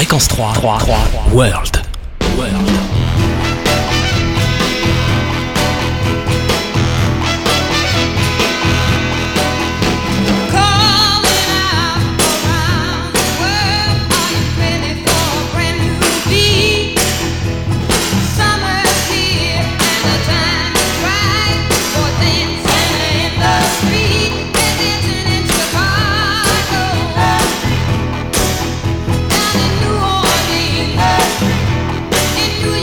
Fréquence 3, World. New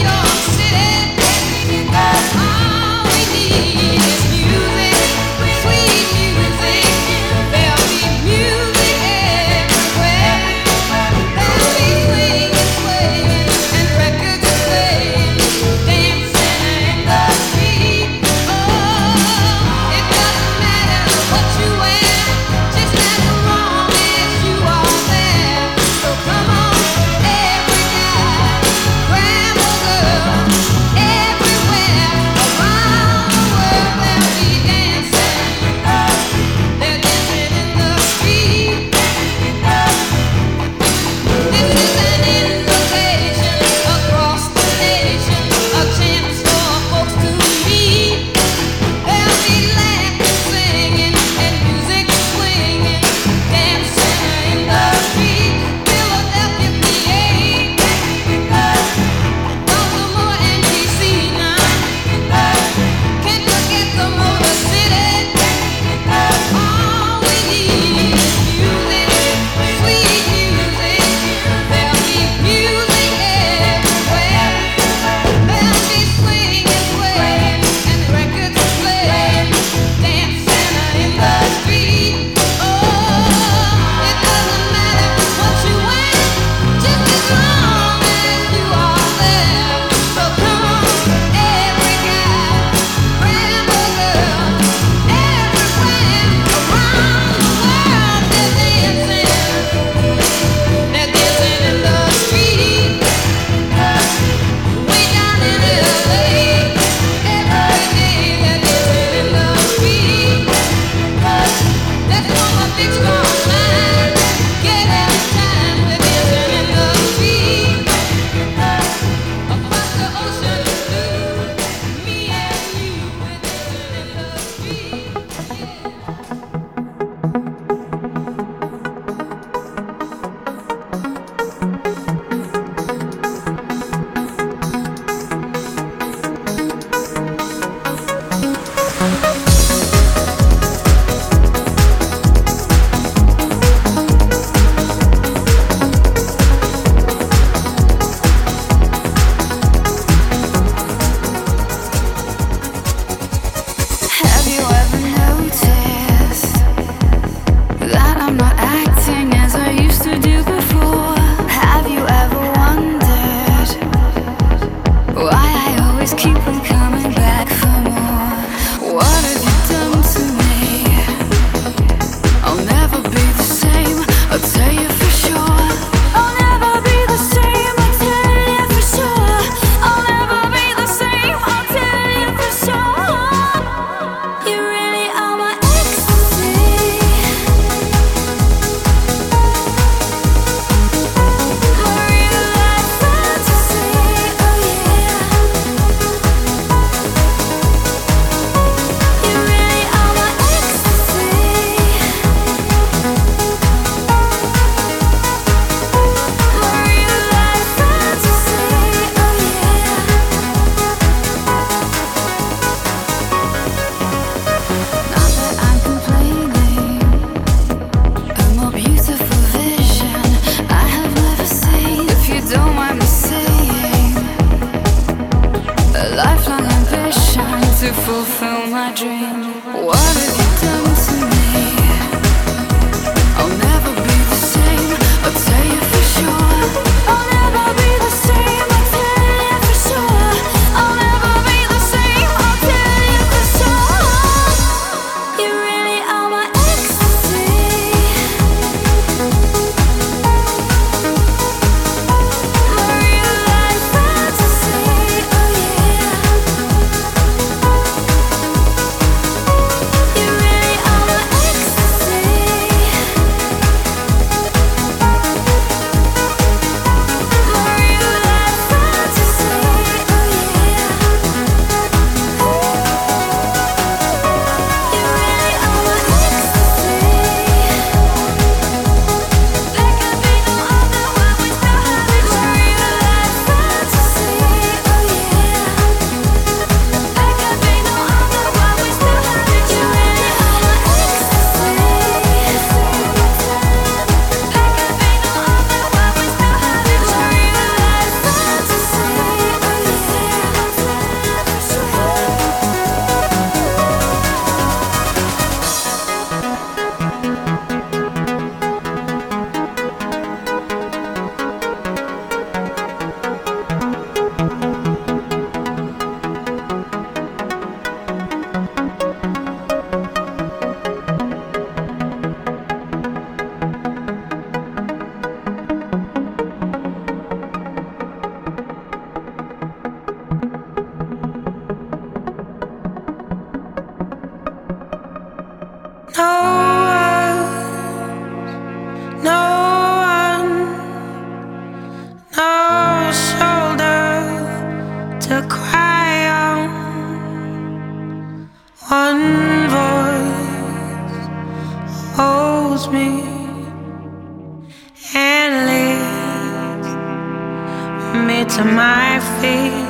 to my feet.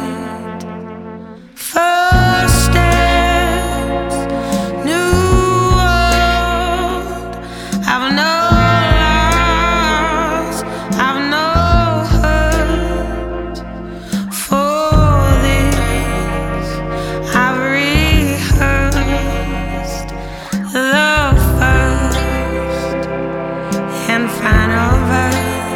First steps, new world. I've no loss, I've no hurt. For this, I've rehearsed the first and final verse.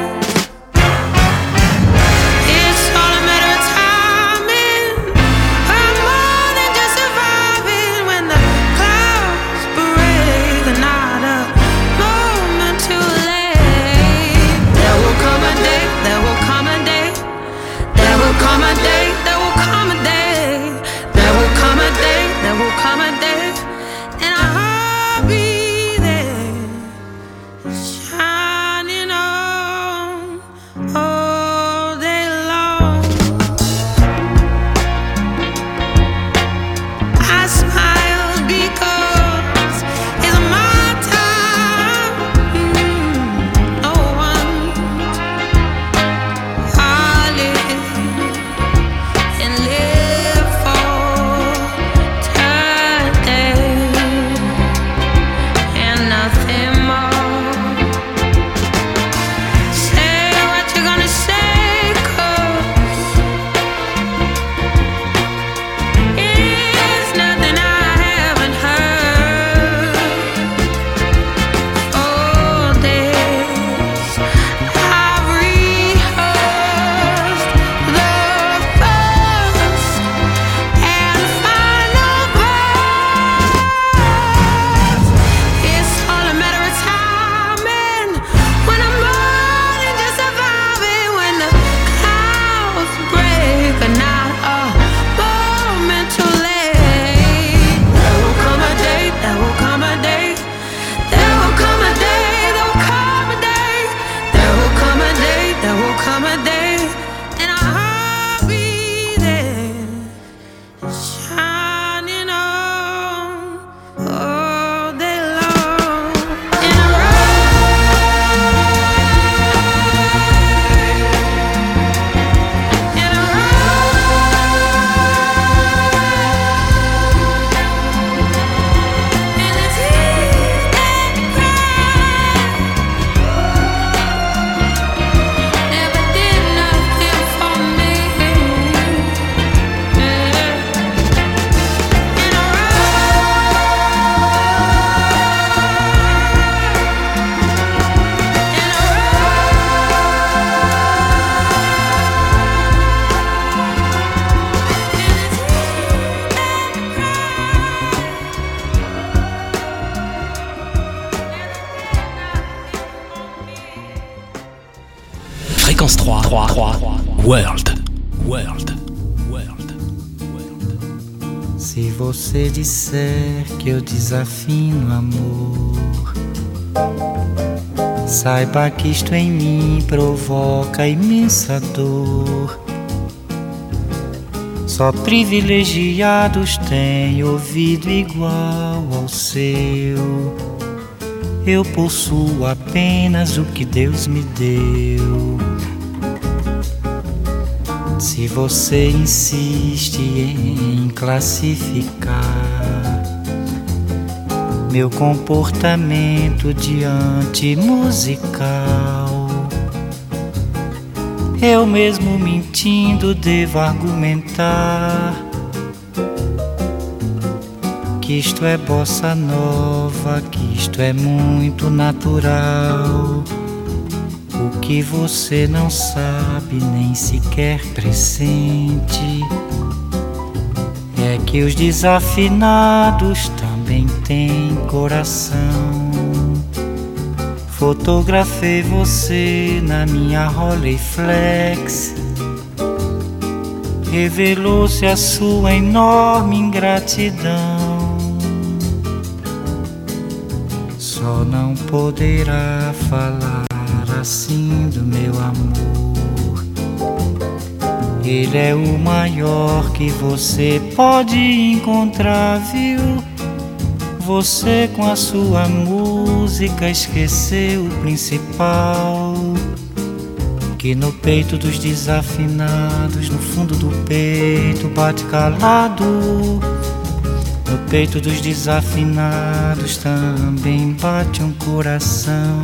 Fréquence 3, World. Se você disser que eu desafino amor, saiba que isto em mim provoca imensa dor. Só privilegiados têm ouvido igual ao seu. Eu possuo apenas o que Deus me deu. Se você insiste em classificar meu comportamento diante musical, eu mesmo mentindo devo argumentar que isto é bossa nova, que isto é muito natural. O que você não sabe nem sequer pressente é que os desafinados também têm coração. Fotografei você na minha Rolleiflex, revelou-se a sua enorme ingratidão. Só não poderá falar assim do meu amor. Ele é o maior que você pode encontrar, viu? Você com a sua música esqueceu o principal, que no peito dos desafinados, no fundo do peito bate calado. No peito dos desafinados também bate um coração.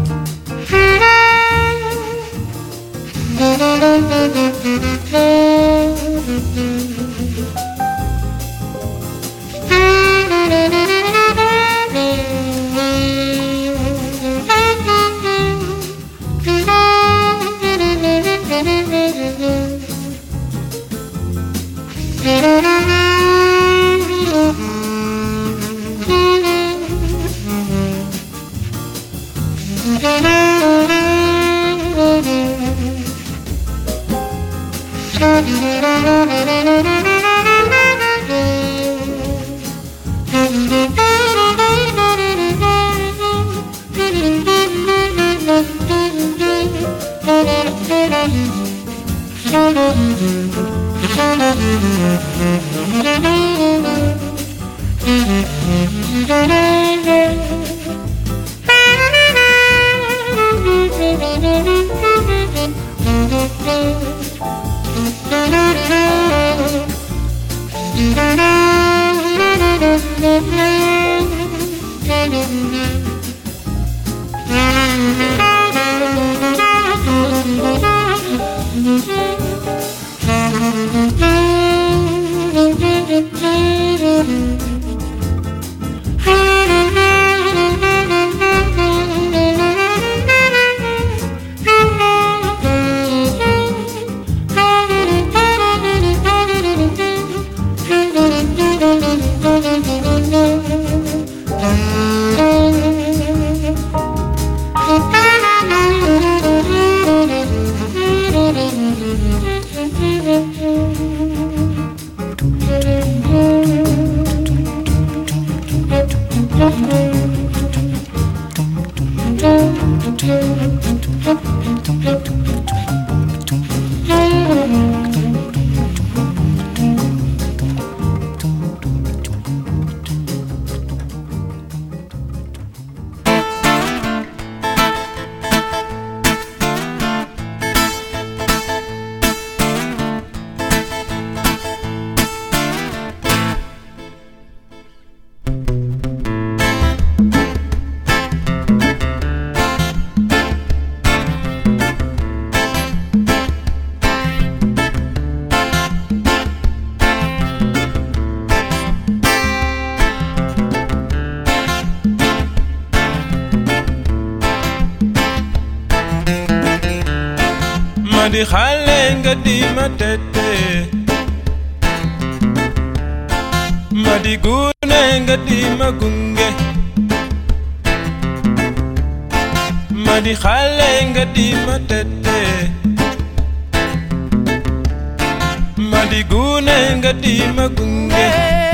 Di xale nga di ma tete, ma di gune nga di ma gunge, ma di xale nga di ma tete, ma di gune nga di ma gunge.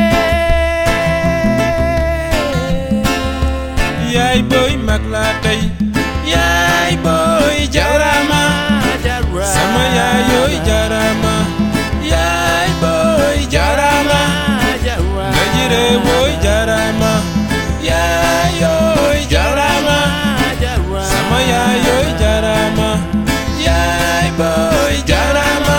Yaay boy mag la tey, yaay boy jarama. Sama yaayoy jarama, yaay boy jarama, ngajire boy jarama, yaayoy jarama, sama yaayoy jarama, yaay boy jarama.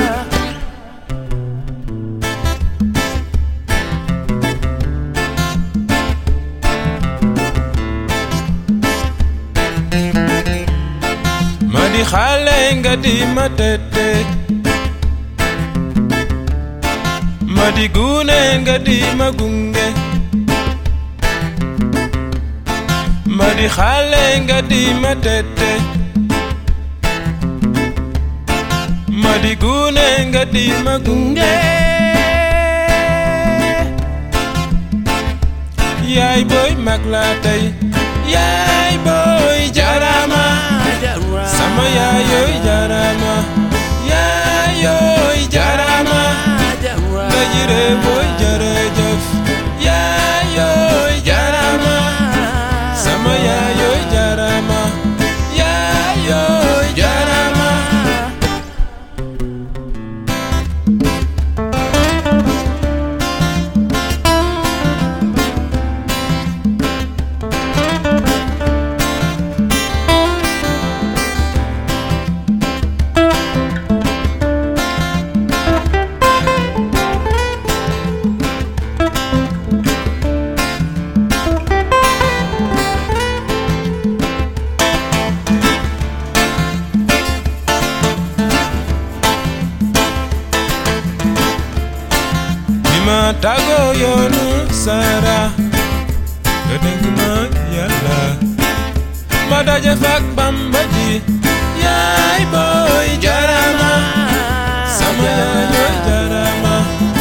Madi xale nga di ma tete, madi gune nga di ma gunge, madi xale nga di ma tete, madi gune nga di ma gunge. Yaay boy mag la tey, yaay boy jarama. Sama yaayoy jarama, yaayoy jarama, ngajire boy jërëjëf, yaayoy jarama, sama yaayoy jarama, yaayoy jarama. tago yonu sara gadengma yalla madaje fak bambaji yay boy jarama sama yoy jarama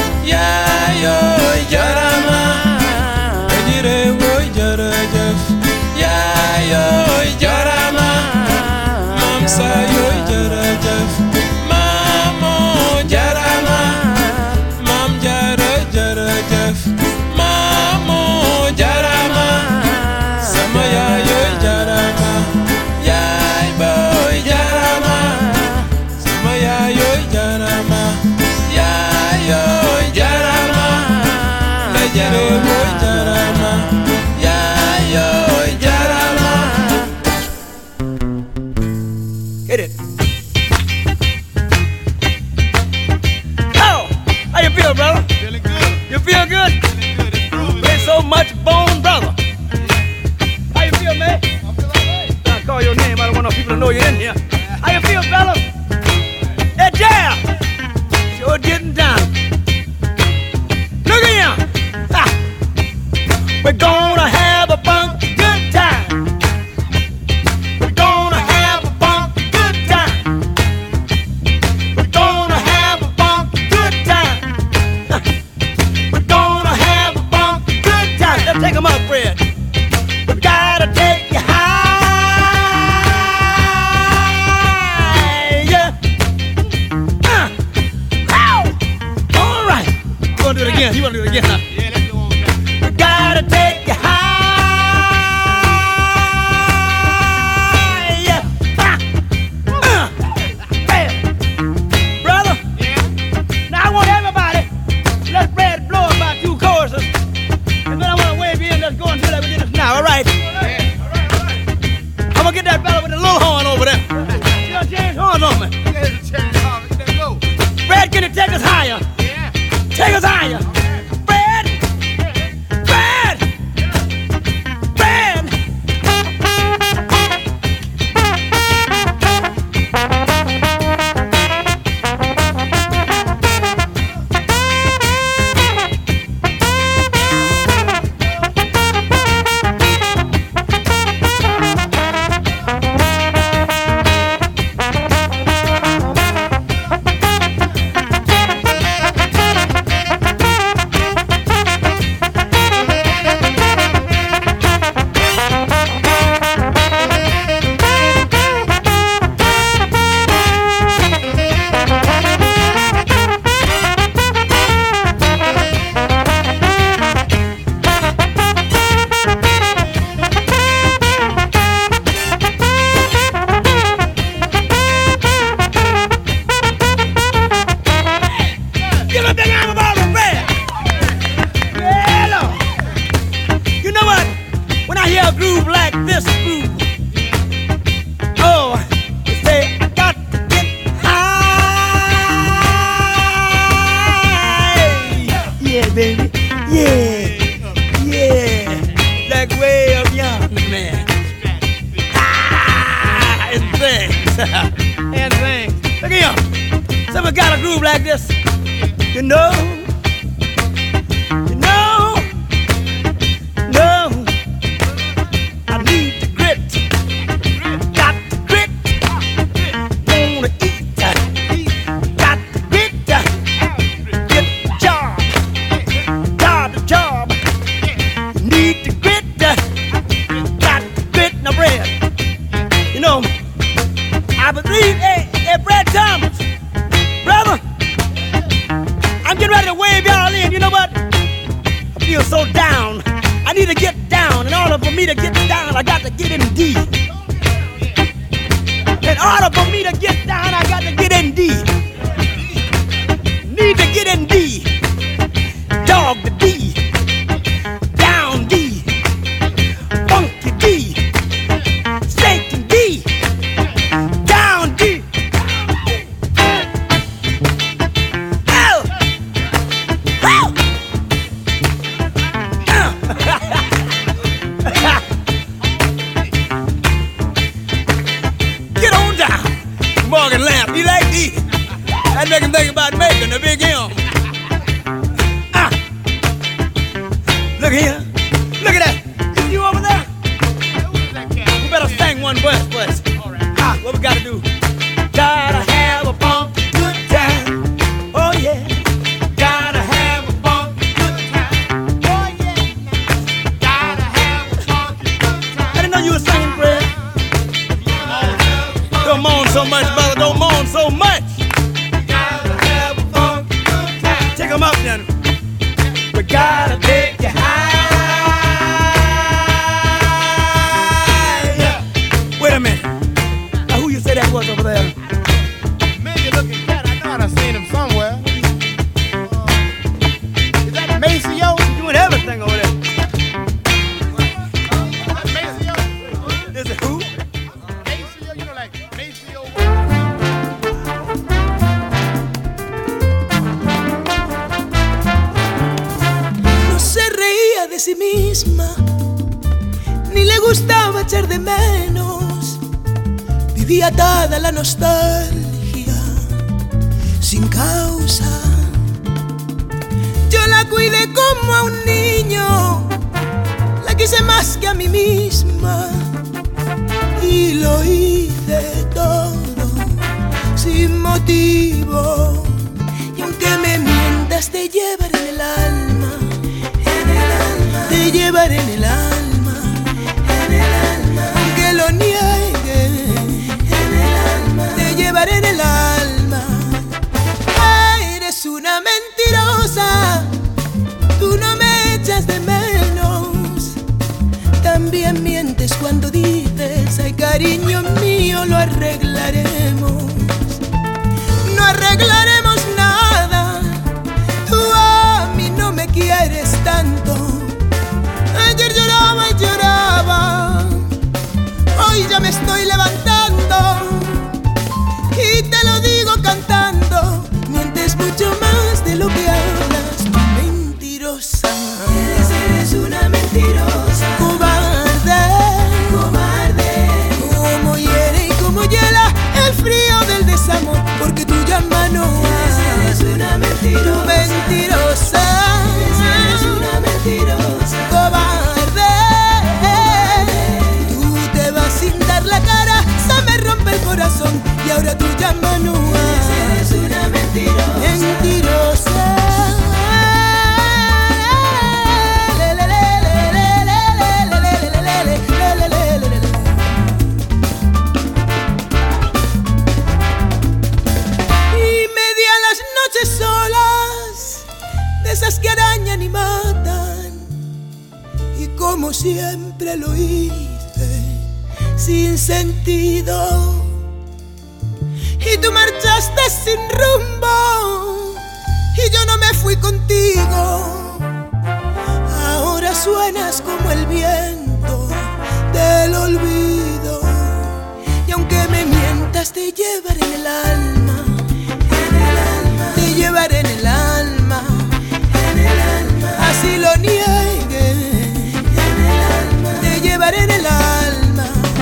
yayoy jarama edire woy jarajaf yayoy jarama mam sayoy jarajaf mamo jarama mam jara jarajaf mamo jarama sama yayoy jarama yay boy jarama sama yayoy jarama yayoy jarama najare boy jarama yayoy jarama. Hit it. Oh, how you feel, brother? Feeling good. You feel good? Feeling good. It's groovy. There's so much bone, brother. How you feel, man? I feel alright. I call your name. I don't want no people to know you're in here. How you feel, fella? That jam sure getting down. Look at him. Ha. We're gonna have a funky good time. We're gonna have a funky good time. We're gonna have a funky good time. Ha. We're gonna have a funky good time. Let's take 'em up, Fred. We gotta take you high. Yeah. Ow. All right. You wanna do it again? You wanna do it again, huh? Yeah, let's do one more time. We gotta take you high. Yeah. Bam. Brother, Yeah. now I want everybody, let Fred blow about 2 choruses. And then I want to wave you in. Let's go and do that with us now, all right? Yeah. All right. I'm gonna get that fella with the little horn over there. You done changed horns on me. Yeah, it's a change. Let's go. Fred, can you take us higher? Yeah. Take us higher. Fred! Fred! Fred! Give a big arm about the Fred! Yeah, Lord. You know what? When I hear a groove like this groove, oh, you say, I got to get high. Yeah, baby. Yeah. Yeah. Like way up yonder, man. Ah, and things. And things. Look at him. Someone got a groove like this. You know, I need the grit, got the grit, wanna eat, got the grit, get the job, need the grit, got the grit, now Fred, you know, I believe, hey, Fred Thomas, brother, I'm getting ready to wave y'all in. You know what? I feel so down. I need to get down. In order for me to get down, I got to get in D. In order for me to get down, I got to get in D. Need to get in D. Dog the D. Down D. Funky D. Stinking D. Down D. Oh! Oh! Get on down. Morgan laughed. He like D. That make him think about making a big M. Look here. Look at that. Is you over there? Who is that cat? We better sing one verse for us. All right. Ah, what we gotta do? Gotta have a funky good time. Oh yeah. Gotta have a funky good time. Oh, yeah. Gotta have a funky good time. I didn't know you were singing, Fred. Don't moan so much, brother. Don't moan so much. Gotta have a funky good time. Take 'em up, then. We gotta take you high. Wait a minute. Now, who you say that was over there? Maybe looking cat. I know I done seen him somewhere. Is that Maceo? He's doing everything over there. That Maceo? Is it who? Maceo? You know, like Maceo? No se reía de sí misma, ni le gustaba echar de menos. Vivía atada a la nostalgia, sin causa. Yo la cuidé como a un niño, la quise más que a mí misma. Y lo hice todo sin motivo. Y aunque me mientas, te llevaré en el alma, te llevaré en el alma, aunque lo niegue, te llevaré en el alma. Eres una mentirosa, tú no me echas de menos. También mientes cuando dices, ay cariño mío, lo arreglaremos. No arreglaremos nada, tú a mí no me quieres tanto. Ayer lloraba y lloraba, hoy ya me estoy levantando. Y te lo digo cantando, mientes mucho más de lo que hablas. Mentirosa, eres una mentirosa. Cobarde, cobarde, como hiere y como hiela el frío del desamor, porque tú llamas no eres una mentirosa. Mentirosa, eres una mentirosa. Cobarde, tú te vas sin dar la cara, se me rompe el corazón y ahora tú llamas no eres una mentirosa. Mentirosa. Solas, de esas que arañan y matan, y como siempre lo hice, sin sentido. Y tú marchaste sin rumbo, y yo no me fui contigo. Ahora suenas como el viento del olvido, y aunque me mientas, te llevaré en el alma. Te llevaré en el alma, así lo niegue, te llevaré en el alma.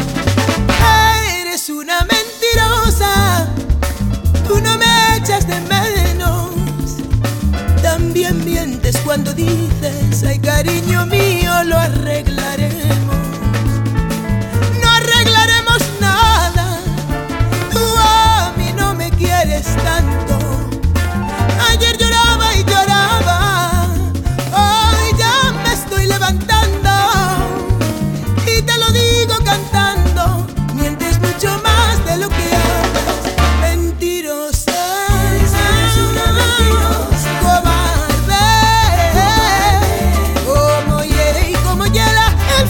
Eres una mentirosa, tú no me echas de menos. También mientes cuando dices, ay cariño mío, lo arreglaremos. No arreglaremos nada, tú a mí no me quieres tanto. Ayer lloraba y lloraba, hoy ya me estoy levantando. Y te lo digo cantando, mientes mucho más de lo que hablas. Mentirosa, eres una mentirosa. Cobarde, como hiere y como hiela el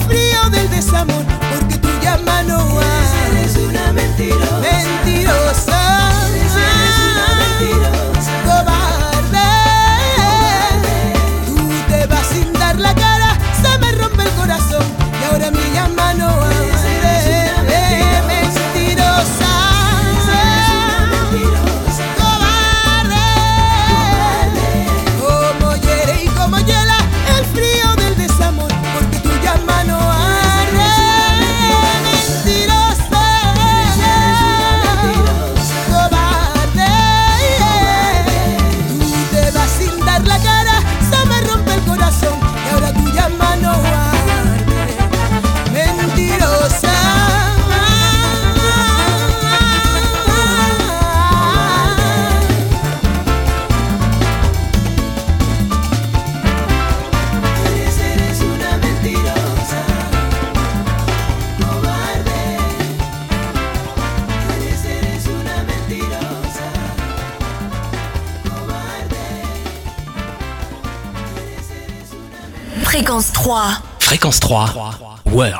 Fréquence 3. Fréquence 3. World.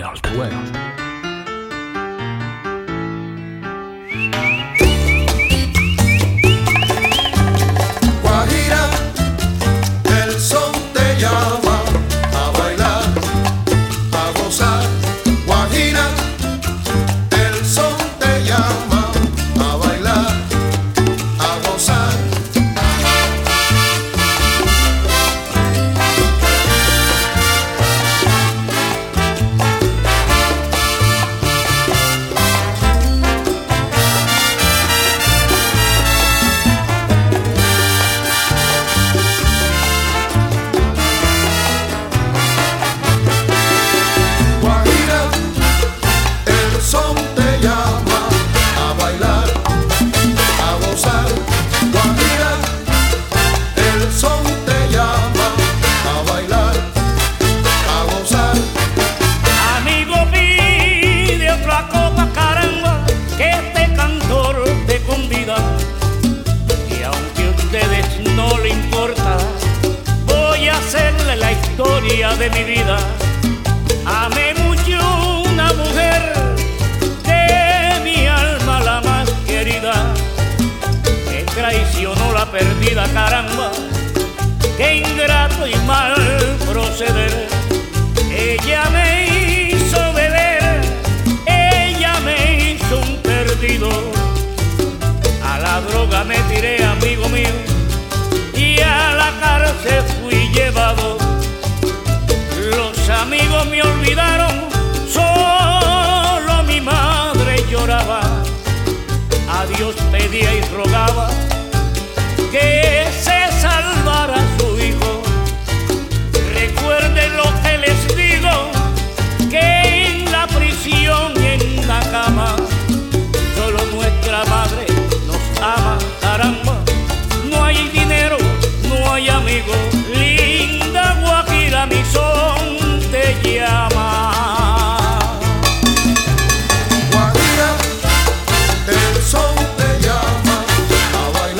Guajira, el son te llama a bailar, a gozar. Guajira, el son te llama a bailar, a gozar. De mi vida, amé mucho una mujer de mi alma la más querida, me traicionó la perdida, caramba, qué ingrato y mal proceder. Ella me hizo beber, ella me hizo un perdido, a la droga me tiré, amigo mío, y a la cárcel fui llevado. Los amigos me olvidaron, solo mi madre lloraba. A Dios pedía y rogaba que se salvara su hijo. Recuerden lo que les digo, que en la prisión y en la cama solo nuestra madre nos ama, caramba. No hay dinero, no hay amigos, linda Guajira, mi son te llama. Guajira, el son te llama a bailar.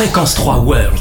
Fréquence 3 World.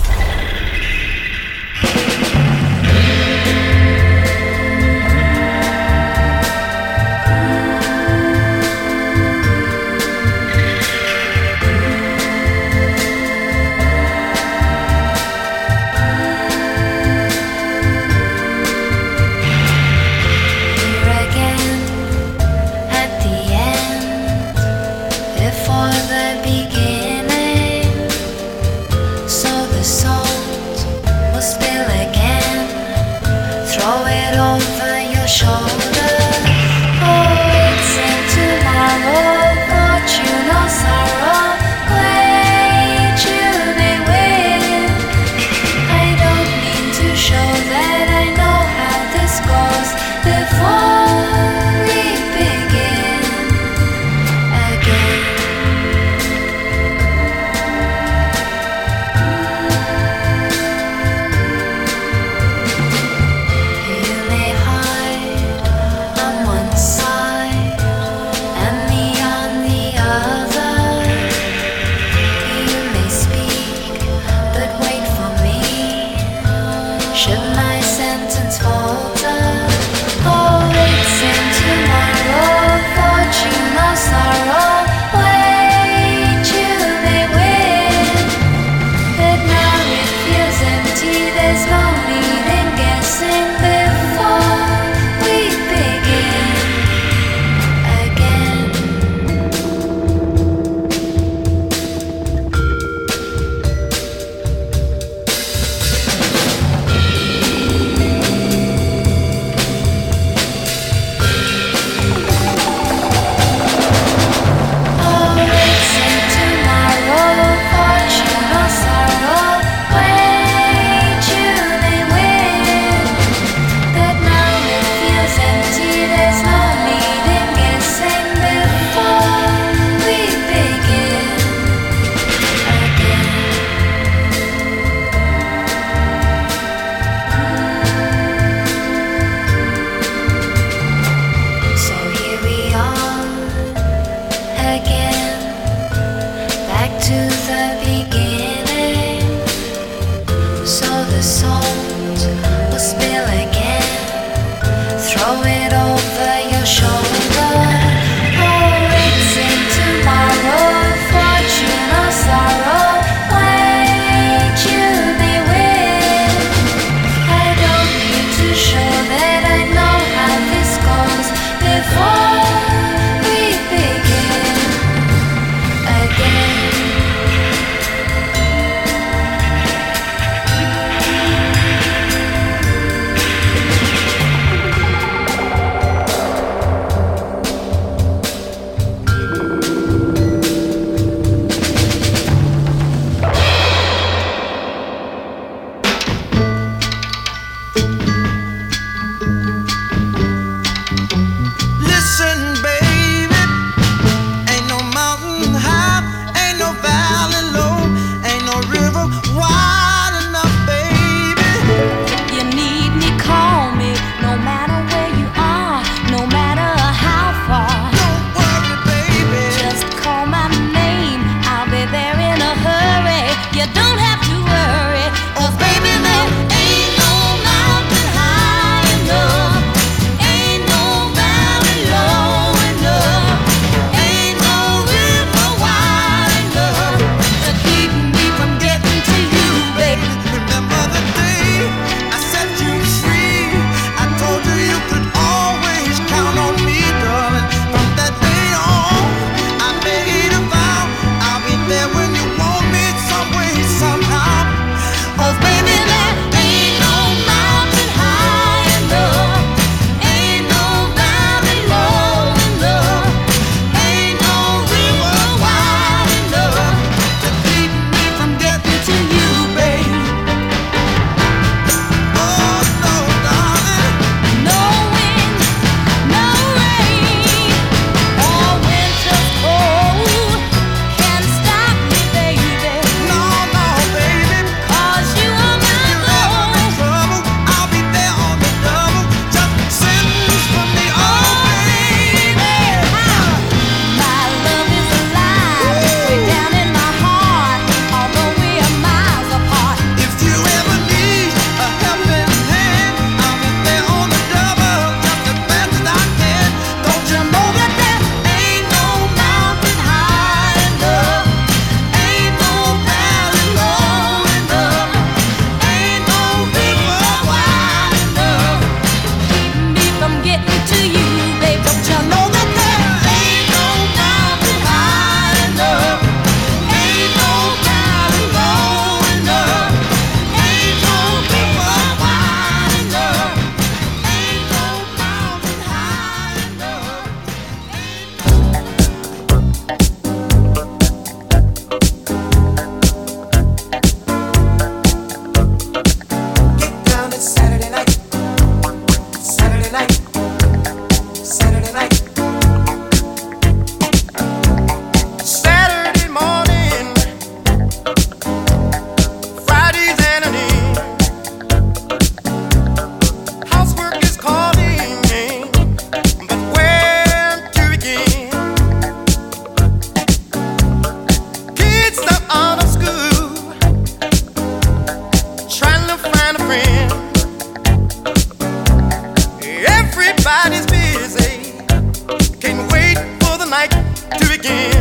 to begin.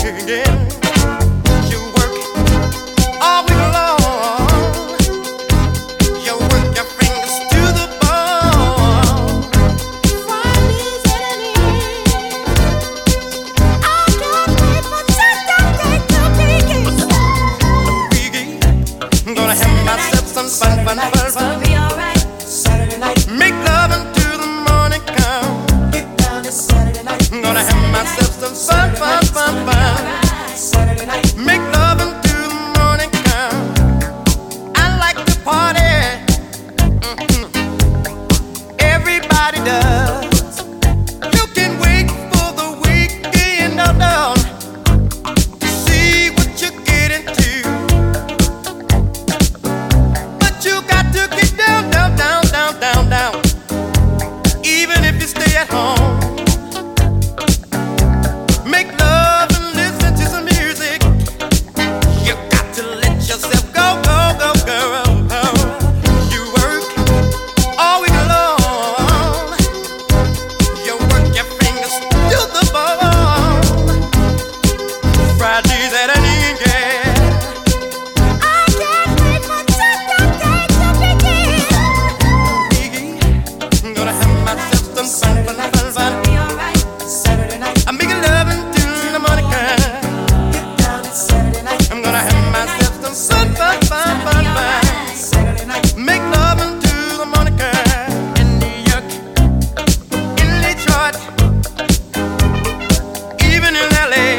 You work all week long. You work your fingers to the bone. Friday's at an end. I can't wait for Saturday to begin. I'm gonna have myself some fun, fun, fun, fun. Be alright. Saturday night, Make love until the morning come. get down this Saturday night. I'm gonna have myself some fun, fun, fun, fun. Saturday night, Make love until the morning come. I like to party. Everybody does. You can wait for the weekend, no, to see what you get into. But you got to get down, down, down, down, down, down. Even if you stay at home. Make love and listen to some music. You got to let yourself go, go, go, go. You work all week long. You work your fingers to the bone. Friday's at an end, yeah. I can't wait for Saturday to begin. I'm gonna have myself some fun, fun, fun, fun. Be alright. Saturday night, I'm making love until the morning come. get down this Saturday night. I'm gonna have myself some fun, fun, fun, fun, fun. Saturday night, Make love until the morning come. In New York, in Detroit, even in LA.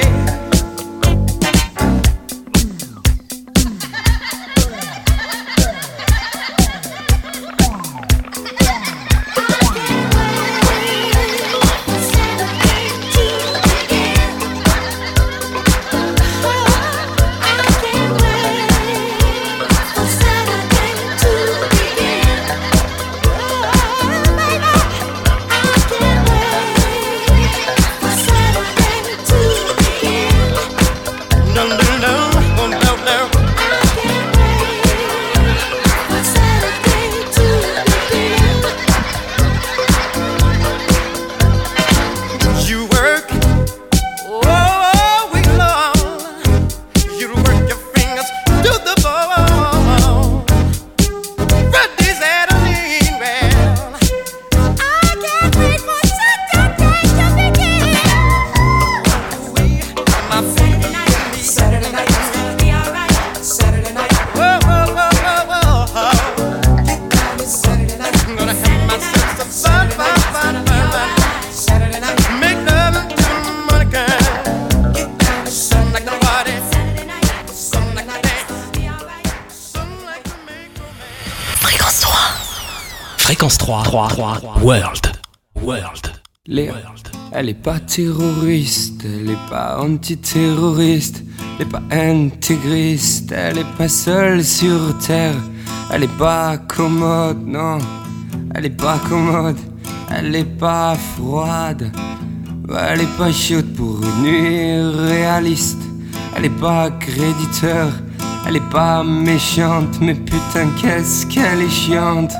Dum, dum, dum, dum, dum, dum. You work all week long. You work your fingers to the bone. Friday's at an end, well. My feet, Saturday night, Be alright. Saturday night, whoa, whoa, whoa, whoa, whoa. get down this Saturday night, I'm gonna have myself some fun, fun, fun, fun, fun. Saturday night, Make love until the morning come. get down this Some like to party, Saturday night. some like to dance, Be alright. some like to make romance. Fréquence 3. Fréquence 3. World. World. Léa, elle est pas terroriste, elle est pas antiterroriste, elle est pas intégriste, elle est pas seule sur terre, elle est pas commode, non, elle est pas commode, elle est pas froide, elle est pas chaude pour une nuit réaliste, elle est pas créditeur, elle est pas méchante, mais putain qu'est-ce qu'elle est chiante.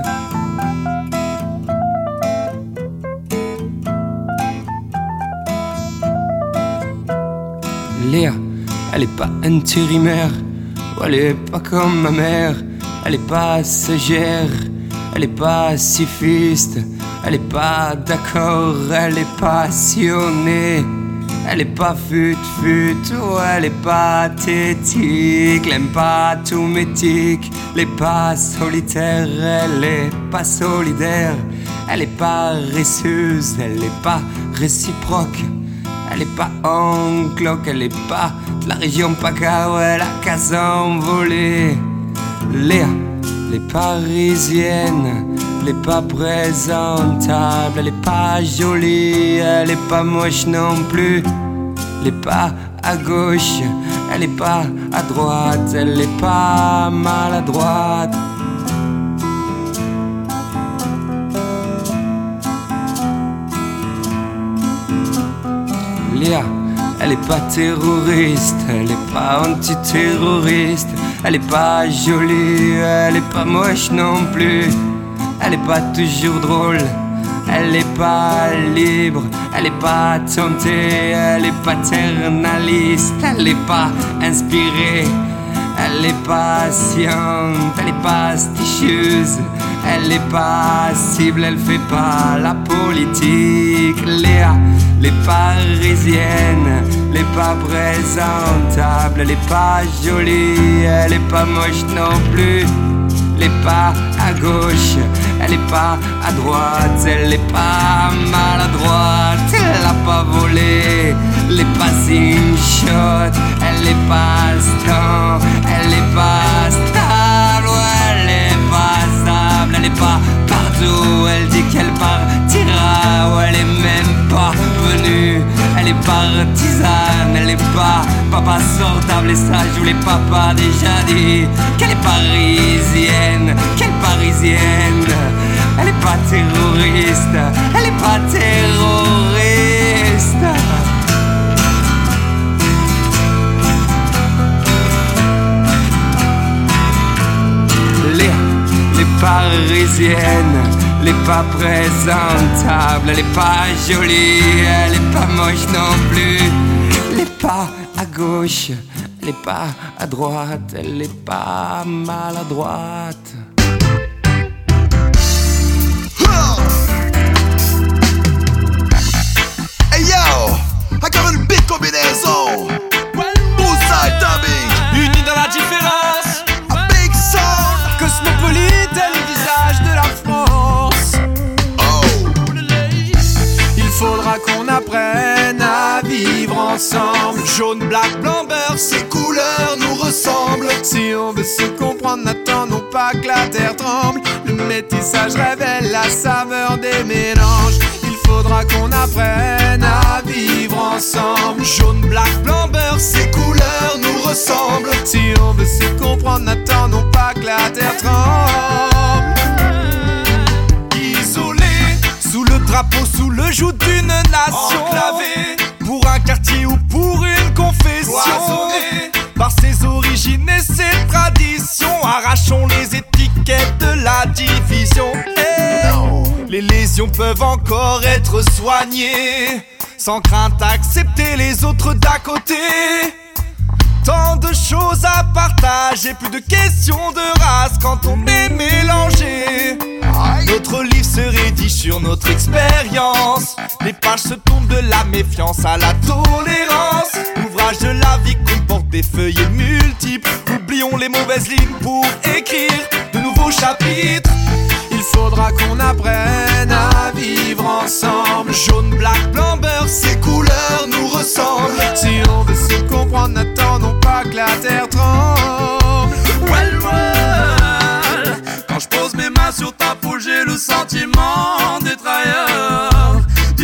Léa, elle est pas intérimaire, elle est pas comme ma mère, elle est pas sagère, elle est pas pacifiste, elle est pas d'accord, elle est passionnée, elle est pas fut-fut, oh, elle est pathétique, elle aime pas tout métique, elle est pas solitaire, elle est pas solidaire, elle est pas paresseuse, elle est pas réciproque. Elle est pas en cloque, elle est pas de la région PACA, elle a qu'à s'envoler. Léa, elle est parisienne, elle est pas présentable, elle est pas jolie, elle est pas moche non plus. Elle est pas à gauche, elle est pas à droite, elle est pas maladroite. Léa, elle est pas terroriste, elle est pas antiterroriste, elle est pas jolie, elle est pas moche non plus, elle est pas toujours drôle, Elle est pas libre, elle est pas tentée, elle est paternaliste, elle est pas inspirée, elle est patiente, elle est pasticieuse, elle est passible, elle fait pas la politique. Léa, les parisiennes, elle est pas présentable, elle est pas jolie, elle est pas moche non plus. Elle est pas à gauche, elle est pas à droite, elle est pas maladroite, elle a pas volé, elle est pas une shot, elle est pas stan, elle est pas stable, elle est pas stable, elle est pas partout, elle dit qu'elle partira, ou elle est même pas venue, elle est partisane, elle est pas papa sortable, et ça je vous l'ai papa déjà dit, qu'elle est parisienne, quelle parisienne, elle est pas terroriste, elle est pas terroriste. Les parisiennes, elle est pas présentable, elle est pas jolie, elle est pas moche non plus, elle est pas à gauche, elle est pas à droite, elle est pas maladroite. Hey yo, I got une big combinaison. Bullseye dubbing. Unis dans la différence. A big sound. Cosmopolite est le visage de la France. Oh. Il faudra qu'on apprenne à vivre ensemble. Jaune, black, blanc, beurre, Ces couleurs nous ressemblent. si on veut se comprendre, n'attendons pas que la terre tremble. Le métissage révèle la saveur des mélanges. Il faudra qu'on apprenne à vivre ensemble. Jaune, black, blanc, beurre, Ces couleurs nous ressemblent. si on veut se comprendre, n'attendons pas que la terre tremble. Isolé, sous le drapeau, sous le joug d'une nation. Enclavé, pour un quartier ou pour une confession. cloisonné, Par ses origines et ses traditions, arrachons les étiquettes de la division. Les lésions peuvent encore être soignées, sans crainte à accepter les autres d'à côté. Tant de choses à partager, plus de questions de race quand on est mélangé. Notre livre se rédige sur notre expérience. Les pages se tournent de la méfiance à la tolérance. L'ouvrage de la vie comporte des feuillets multiples. Oublions les mauvaises lignes pour écrire de nouveaux chapitres. Il faudra qu'on apprenne à vivre ensemble. Jaune, black, blanc, beurre, ces couleurs nous ressemblent. si on veut se comprendre,